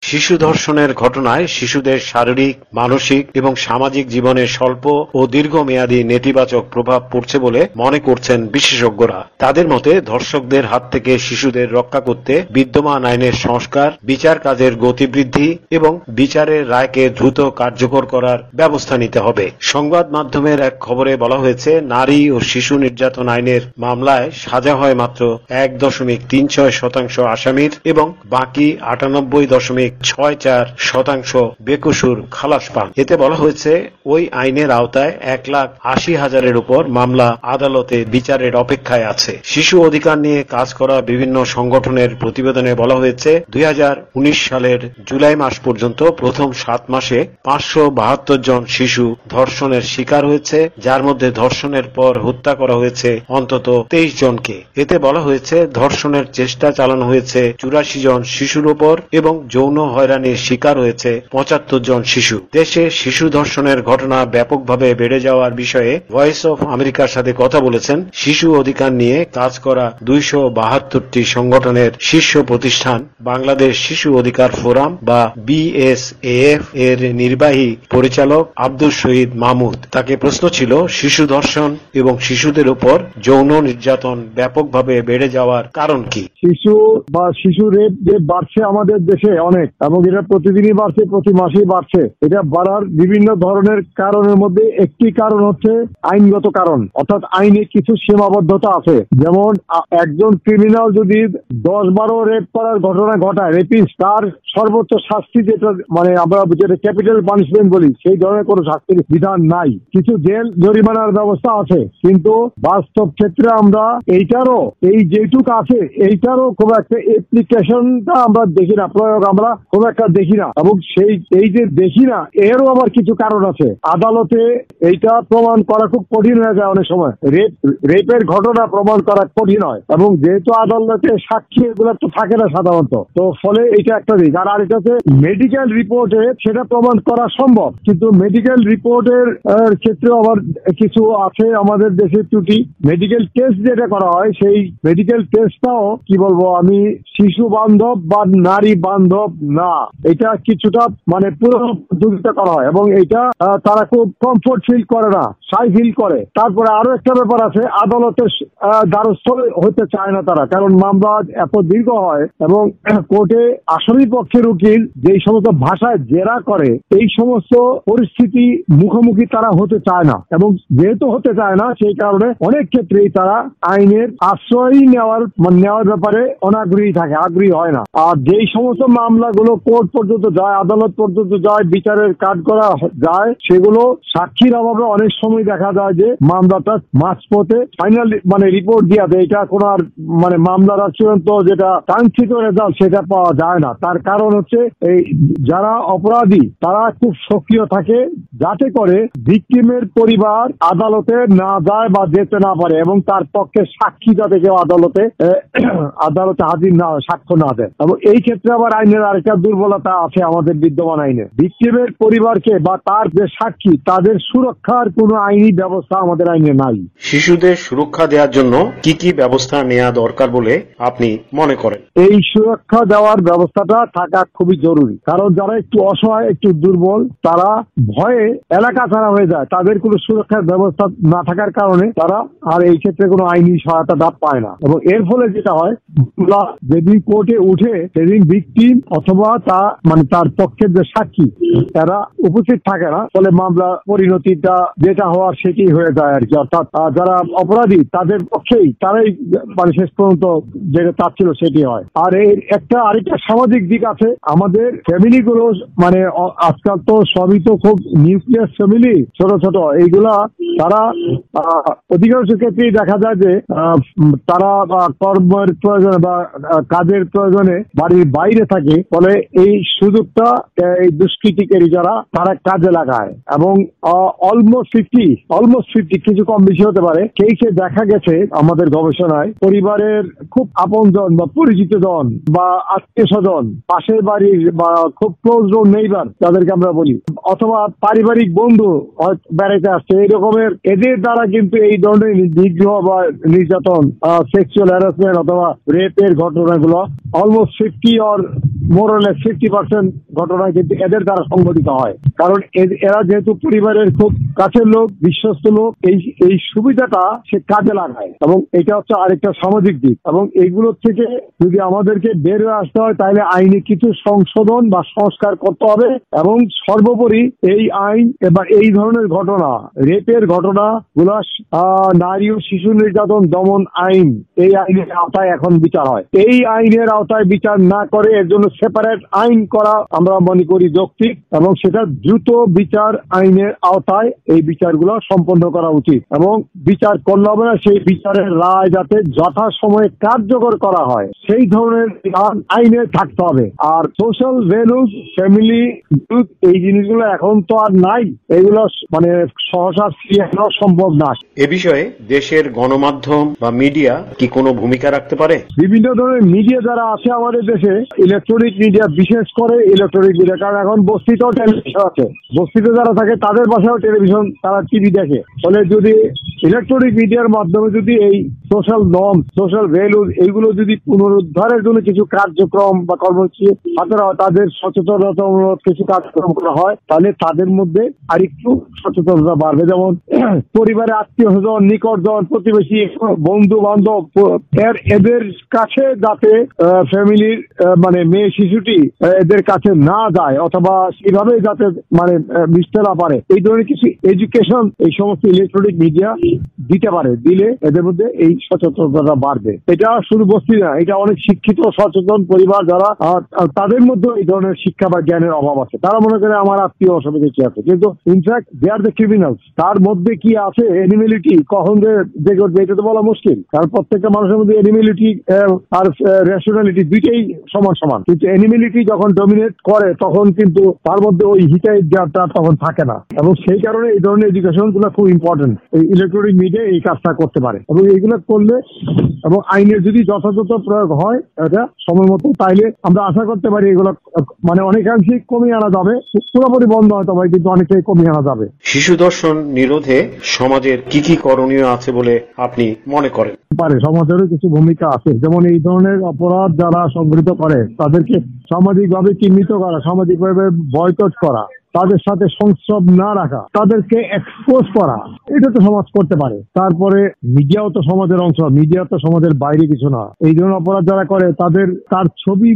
শিশু ধর্ষণের ঘটনায় শিশুদের শারীরিক, মানসিক এবং সামাজিক জীবনে স্বল্প ও দীর্ঘমেয়াদী নেতিবাচক প্রভাব পড়ছে বলে মনে করছেন বিশেষজ্ঞরা। তাদের মতে ধর্ষকদের হাত থেকে শিশুদের রক্ষা করতে বিদ্যমান আইনের সংস্কার, বিচার কাজের গতিবৃদ্ধি এবং বিচারের রায়কে দ্রুত কার্যকর করার ব্যবস্থা নিতে হবে। সংবাদ মাধ্যমের এক খবরে বলা হয়েছে, নারী ও শিশু নির্যাতন আইনের মামলায় সাজা হয় মাত্র 1.36% আসামির এবং বাকি 98.64% বেকসুর খালাস পান। এতে বলা হয়েছে, ওই আইনের আওতায় 1,80,000-এর উপর মামলা আদালতে বিচারের অপেক্ষায় আছে। শিশু অধিকার নিয়ে কাজ করা বিভিন্ন সংগঠনের প্রতিবেদনে বলা হয়েছে, 2019 সালের জুলাই মাস পর্যন্ত প্রথম 7 মাসে 572 জন শিশু ধর্ষণের শিকার হয়েছে, যার মধ্যে ধর্ষণের পর হত্যা করা হয়েছে অন্তত 23 জনকে। এতে বলা হয়েছে, ধর্ষণের চেষ্টা চালানো হয়েছে 84 জন শিশুর উপর এবং যৌন হয়রানির শিকার হয়েছে 75 জন শিশু। দেশে শিশু ধর্ষণের ঘটনা ব্যাপকভাবে বেড়ে যাওয়ার বিষয়ে ভয়েস অফ আমেরিকার সাথে কথা বলেছেন শিশু অধিকার নিয়ে কাজ করা 272টি সংগঠনের শীর্ষ প্রতিষ্ঠান বাংলাদেশ শিশু অধিকার ফোরাম বা BSAF এর নির্বাহী পরিচালক আব্দুল শহীদ মাহমুদ। তাকে প্রশ্ন ছিল, শিশু ধর্ষণ এবং শিশুদের উপর যৌন নির্যাতন ব্যাপকভাবে বেড়ে যাওয়ার কারণ কি? শিশু রেপ যে বাড়ছে আমাদের দেশে অনেক, এবং এটা প্রতিদিনই বাড়ছে, প্রতি মাসেই বাড়ছে। এটা বাড়ার বিভিন্ন ধরনের কারণের মধ্যে একটি কারণ হচ্ছে আইনগত কারণ, অর্থাৎ আইনে কিছু সীমাবদ্ধতা আছে। যেমন একজন ক্রিমিনাল যদি 10-12 রেপ করার ঘটনা ঘটায়, রেপিস্ট, তার সর্বোচ্চ শাস্তি যেটা আমরা যেটা ক্যাপিটাল পানিশমেন্ট বলি, সেই ধরনের কোনো শাস্তির বিধান নাই। কিছু জেল জরিমানার ব্যবস্থা আছে, কিন্তু বাস্তব ক্ষেত্রে আমরা এইটারও যেটুক আছে এইটারও খুব একটা অ্যাপ্লিকেশনটা আমরা দেখি না, প্রয়োগ আমরা খুব একটা দেখি না। এবং এই যে দেখি না, এরও আবার কিছু কারণ আছে। আদালতে এইটা প্রমাণ করা খুব কঠিন হয়ে যায় অনেক সময়। রেপের ঘটনা প্রমাণ করা কঠিন হয়, এবং যেহেতু আদালতে সাক্ষী এগুলো তো থাকে না সাধারণত, তো ফলে এইটা একটা দিক। আর আরেকটাতে মেডিকেল রিপোর্টে সেটা প্রমাণ করা সম্ভব, কিন্তু মেডিকেল রিপোর্টের ক্ষেত্রে আবার কিছু আছে আমাদের দেশের ত্রুটি। মেডিকেল টেস্ট যেটা করা হয়, সেই মেডিকেল টেস্টটাও কি বলবো আমি, শিশু বান্ধব বা নারী বান্ধব না। এটা কিছুটা পুরো পদ্ধতিতে করা হয়, এবং এটা তারা খুব কমফোর্ট ফিল করে না, সাই ফিল করে। তারপরে আরো একটা ব্যাপার আছে, আদালতের দ্বারস্থ হতে চায় না তারা, কারণ মামলা এত দীর্ঘ হয় এবং কোর্টে আসামি পক্ষের উকিল যেই সমস্ত ভাষায় জেরা করে, এই সমস্ত পরিস্থিতি মুখোমুখি তারা হতে চায় না। এবং যেহেতু হতে চায় না, সেই কারণে অনেক ক্ষেত্রেই তারা আইনের আশ্রয় নেওয়ার ব্যাপারে অনাগ্রহী থাকে, আগ্রহী হয় না। আর যেই সমস্ত মামলাগুলো কোর্ট পর্যন্ত যায়, আদালত পর্যন্ত যায়, বিচারের কাজ করা যায়, সেগুলো সাক্ষীর অভাবে অনেক সময় দেখা যায় যে মামলাটা মাঝপথে ফাইনাল রিপোর্ট দিয়ে দেয়। এটা কোন আর মামলার চূড়ান্ত যেটা কাঙ্ক্ষিত রেজাল্ট সেটা পাওয়া যায় না। তার কারণ হচ্ছে এই যারা অপরাধী তারা খুব সক্রিয় থাকে, যাতে করে ভিকটিমের পরিবার আদালতে না যায় বা যেতে না পারে, এবং তার পক্ষে সাক্ষী যাতে কেউ আদালতে হাজির না হয়, সাক্ষ্য না দেয়। এবং এই ক্ষেত্রে আবার আইনের আরেকটা দুর্বলতা আছে আমাদের বিদ্যমান আইনে। ভিকটিমের পরিবারকে বা তার যে সাক্ষী তাদের সুরক্ষার কোনো আইনি ব্যবস্থা আমাদের আইনে নাই। শিশুদের সুরক্ষা দেওয়ার জন্য কি কি ব্যবস্থা নেওয়া দরকার বলে আপনি মনে করেন? এই সুরক্ষা দেওয়ার ব্যবস্থাটা থাকা খুবই জরুরি, কারণ যারা একটু অসহায়, একটু দুর্বল, তারা ভয়ে এলাকা ছাড়া হয়ে যায়। তাদের কোনো সুরক্ষার ব্যবস্থা না থাকার কারণে তারা আর এই ক্ষেত্রে কোনো আইনি সহায়তা পায় না, এবং এর ফলে যেটা হয়, যেদিন কোর্টে উঠে সেদিন ভিকটিম অথবা তার পক্ষের যে সাক্ষী তারা উপস্থিত থাকে না, ফলে মামলা পরিণতিটা যেটা হওয়ার সেটি হয়ে যায় আর কি। অর্থাৎ যারা অপরাধী তাদের পক্ষেই তারাই শেষ পর্যন্ত যেটা চাচ্ছিল সেটি হয়। আর এর আরেকটা সামাজিক দিক আছে, আমাদের ফ্যামিলি গুলো আজকাল তো সবই তো খুব নিউক্লিয়াস ফ্যামিলি, ছোট ছোট, এইগুলা তারা অধিকাংশ ক্ষেত্রেই দেখা যায় যে তারা কর্মের প্রয়োজনে বা কাজের প্রয়োজনে বাড়ির বাইরে থাকে, ফলে এই সুযোগটা এই দুষ্কৃতিকারী যারা তারা কাজে লাগায়। এবং অলমোস্ট 50 কিছু কম বেশি হতে পারে, কেসে দেখা গেছে আমাদের গবেষণায়, পরিবারের খুব আপনজন বা পরিচিত জন বা আত্মীয় স্বজন, পাশের বাড়ির বা খুব ক্লোজ নেইবার যাদেরকে আমরা বলি, অথবা পারিবারিক বন্ধু বেড়াইতে আসছে, এই রকমের এদের দ্বারা কিন্তু এই ধরনের নিগ্রহ বা নির্যাতন, সেক্সুয়াল হ্যারাসমেন্ট অথবা রেপের ঘটনাগুলো অলমোস্ট 50 or মোরলেস 50% ঘটনা কিন্তু এদের দ্বারা সংঘটিত হয়। কারণ এরা যেহেতু পরিবারের খুব কাছের লোক, বিশ্বস্ত লোক, এই সুবিধাটা সে কাজে লাগায়, এবং এটা হচ্ছে আরেকটা সামাজিক দিক। এবং এইগুলোর থেকে যদি আমাদেরকে বের হয়ে আসতে হয়, তাহলে আইনে কিছু সংশোধন বা সংস্কার করতে হবে। এবং সর্বোপরি এই আইন এবার এই ধরনের ঘটনা, রেপের ঘটনা গুলা নারী ও শিশু নির্যাতন দমন আইন, এই আইনের আওতায় এখন বিচার হয়। এই আইনের আওতায় বিচার না করে এর জন্য সেপারেট আইন করা আমরা মনে করি যৌক্তিক, এবং সেটা দ্রুত বিচার আইনের আওতায় এই বিচারগুলো সম্পন্ন করা উচিত। এবং বিচার করলে হবে না, সেই বিচারের রায় যাতে যথাসময়ে কার্যকর করা হয় সেই ধরনের আইনে থাকতে হবে। আর সোশ্যাল ভ্যালুজ, ফ্যামিলি, এই জিনিসগুলো এখন তো আর নাই, এগুলো মানে সহসা ফিরিয়ে আনা সম্ভব না। এ বিষয়ে দেশের গণমাধ্যম বা মিডিয়া কি কোনো ভূমিকা রাখতে পারে? বিভিন্ন ধরনের মিডিয়া যারা আছে আমাদের দেশে, ইলেকট্রনিক মিডিয়া, বিশেষ করে ইলেকট্রনিক মিডিয়া, কারণ এখন বস্তিতেও টেলিভিশন আছে, বস্তিতে যারা থাকে তাদের বাসায়ও টেলিভিশন, তারা টিভি দেখে। ফলে যদি ইলেকট্রনিক মিডিয়ার মাধ্যমে যদি এই সোশ্যাল নর্ম, সোশ্যাল ভ্যালুজ এইগুলো যদি পুনরুদ্ধারের জন্য কিছু কার্যক্রম বা কর্মসূচি হাতে নেওয়া, তাদের সচেতনতামূলক কিছু কার্যক্রম করা হয়, তাহলে তাদের মধ্যে আরেকটু সচেতনতা বাড়বে। যেমন পরিবারের আত্মীয় স্বজন, নিকটজন, প্রতিবেশী, বন্ধু বান্ধব, এদের কাছে যাতে ফ্যামিলির মানে মেয়ে শিশুটি এদের কাছে না যায়, অথবা সেভাবে যাতে মানে মিশতে না পারে, এই ধরনের কিছু এডুকেশন এই সমস্ত ইলেকট্রনিক মিডিয়া দিতে পারে। দিলে এদের মধ্যে এই সচেতনতা বাড়বে। এটা শুধু বস্তি না, এটা অনেক শিক্ষিত সচেতন পরিবার যারা, তাদের মধ্যে এই ধরনের শিক্ষা বা জ্ঞানের অভাব আছে। তারা মনে করে আমার আত্মীয় অসুবিধা কি আছে, কিন্তু in fact they are the criminals. তার মধ্যে কি আছে, এনিমেলিটি কখন যে করবে এটা তো বলা মুশকিল, কারণ প্রত্যেকটা মানুষের মধ্যে এনিমেলিটি আর রেশনালিটি দুইটাই সমান সমান। কিন্তু এনিমেলিটি যখন ডমিনেট করে তখন কিন্তু তার মধ্যে ওই হিতাহিতটা তখন থাকে না, এবং সেই কারণে এই ধরনের এডুকেশন গুলো খুব ইম্পর্টেন্ট। এই ইলেকট্রনিক মিডিয়া এই কাজটা করতে পারে, এবং এইগুলো করলে এবং আইনের যদি যথাযথ প্রয়োগ হয় এটা সময় মতো, তাইলে আমরা আশা করতে পারি এগুলো মানে অনেকাংশেই কমিয়ে আনা যাবে। পুরোপুরি বন্ধ হয়তো ভাই, কিন্তু অনেকটাই কমিয়ে আনা যাবে। শিশু ধর্ষণ নিরোধে সমাজের কি কি করণীয় আছে বলে আপনি মনে করেন? পারে সমাজেরও কিছু ভূমিকা আছে। যেমন এই ধরনের অপরাধ যারা সংঘটিত করে তাদেরকে সামাজিকভাবে চিহ্নিত করা, সামাজিকভাবে বয়কট করা, তাদের সাথে সংস্রব না রাখা, তাদেরকে এক্সপোজ করা, এটা তো সমাজ করতে পারে। তারপরে মিডিয়াও তো সমাজের অংশ, মিডিয়া তো সমাজের বাইরে কিছু না। এই ধরনের অপরাধ যারা করে তার ছবি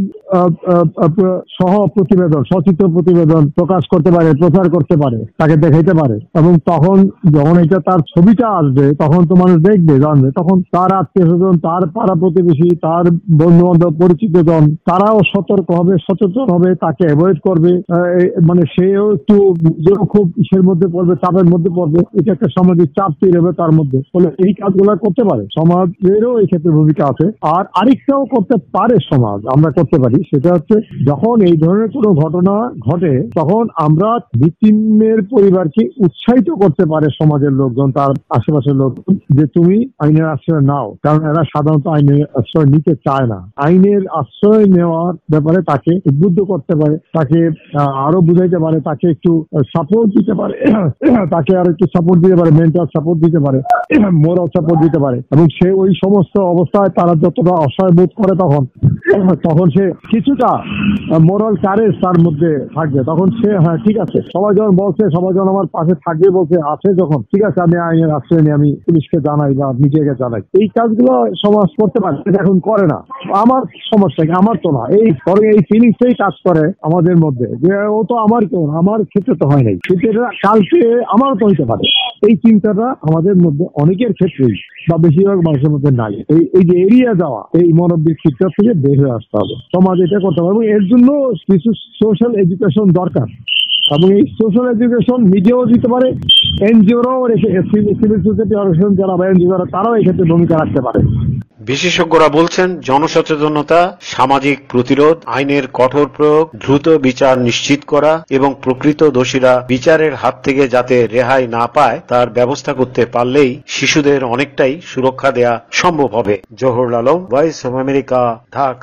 সহ প্রতিবেদন, সচিত্র প্রতিবেদন প্রকাশ করতে পারে, প্রচার করতে পারে, তাকে দেখাইতে পারে। এবং তখন যখন এটা তার ছবিটা আসবে তখন তো মানুষ দেখবে, জানবে, তখন তার আত্মীয় স্বজন, তার পাড়া প্রতিবেশী, তার বন্ধু বান্ধব, পরিচিত জন, তারাও সতর্ক হবে, সচেতন হবে, তাকে অ্যাভয়েড করবে। মানে সেও একটু খুব ইসের মধ্যে পড়বে, চাপের মধ্যে পড়বে, এটা একটা সামাজিক চাপ তৈরি হবে তার মধ্যে। ফলে এই কাজগুলো করতে পারে, সমাজেরও এই ক্ষেত্রে ভূমিকা আছে। আর আরেকটাও করতে পারে সমাজ, আমরা করতে পারি, সেটা হচ্ছে যখন এই ধরনের কোনো ঘটনা ঘটে তখন আমরা ভিকটিমের পরিবারকে উৎসাহিত করতে পারে সমাজের লোকজন, তার আশেপাশের লোক, যে তুমি আইনের আশ্রয় নাও। কারণ এরা সাধারণত আইনের আশ্রয় নিতে চায় না। আইনের আশ্রয় নেওয়ার ব্যাপারে তাকে উদ্বুদ্ধ করতে পারে, তাকে আরো বুঝাইতে পারে, তাকে একটু সাপোর্ট দিতে পারে, তাকে আর একটু সাপোর্ট দিতে পারে, মেন্টাল সাপোর্ট দিতে পারে, মোরাল সাপোর্ট দিতে পারে। এবং সে ওই সমস্ত অবস্থায় তারা যতটা অসহায় বোধ করে তখন সে কিছুটা মোরাল কারেজ তার মধ্যে থাকবে। তখন সে হ্যাঁ ঠিক আছে, সবাই যখন বলছে, সবাই যখন আমার পাশে থাকবে বলছে, আছে যখন, ঠিক আছে আমি আইনের আশ্রয় নিয়ে আমি পুলিশকে জানাই বা নিজেকে জানাই। এই কাজগুলো সমাজ করতে পারে, এখন করে না। আমার সমস্যা কি, আমার তো না, এই ফিলিংসটাই কাজ করে আমাদের মধ্যে, যে ও তো আমার কেউ, আমার ক্ষেত্রে তো হয় নাই, কিন্তু এটা কালকে আমারও তো হইতে পারে। এই চিন্তাটা আমাদের মধ্যে অনেকের ক্ষেত্রেই বা বেশিরভাগ মানুষের মধ্যে নাই। এই যে এড়িয়ে যাওয়া, এই মানবিক শিক্ষা থেকে বের হয়ে আসতে হবে, সমাজ এটা করতে হবে। এবং এর জন্য কিছু সোশ্যাল এডুকেশন দরকার, এবং এই সোশ্যাল এডুকেশন মিডিয়াও দিতে পারে, এনজিওরাও, সিভিল সোসাইটি অর্গানাইজেশন যারা বা এনজিও তারাও এই ক্ষেত্রে ভূমিকা রাখতে পারে। বিশেষজ্ঞরা বলছেন জনসচেতনতা, সামাজিক প্রতিরোধ, আইনের কঠোর প্রয়োগ, দ্রুত বিচার নিশ্চিত করা এবং প্রকৃত দোষীরা বিচারের হাত থেকে যাতে রেহাই না পায় তার ব্যবস্থা করতে পারলেই শিশুদের অনেকটাই সুরক্ষা দেয়া সম্ভব হবে। Jahurul Alam, voice of America, Dhaka.